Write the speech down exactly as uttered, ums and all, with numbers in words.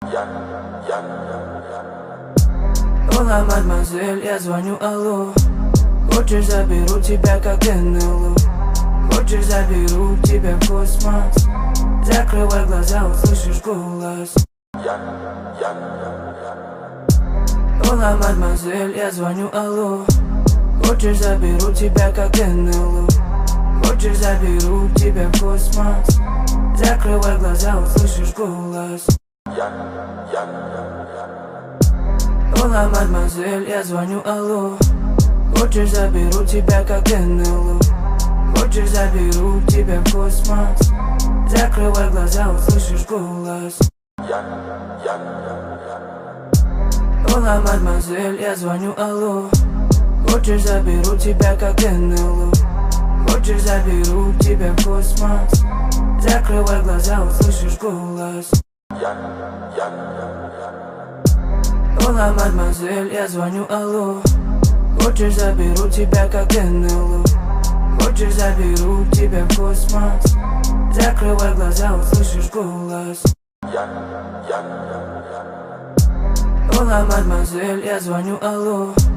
Ола, мадемуазель, я звоню, алло. Хочешь, заберу тебя как эн эл о. Хочешь, заберу тебя в космос. Закрывай глаза, услышишь голос. Ола, мадемуазель, я звоню, алло. Хочешь, заберу тебя как эн эл о. Хочешь, заберу тебя в космос. Закрывай глаза, услышишь голос. Ола, мадемуазель, я звоню, алло. Хочешь, заберу тебя как эн эл о. Хочешь, заберу тебя в космос. Закрывай глаза, услышишь голос. Ола, мадемуазель, я звоню, алло. Хочешь, заберу тебя как эн эл о. Хочешь, заберу тебя в космос. Закрывай глаза, услышишь голос. Ола, мадемуазель, я звоню, алло. Хочешь, заберу тебя как эн эл о. Хочешь, заберу тебя в космос. Закрывай глаза, услышишь голос. Ола, мадемуазель, я звоню, алло.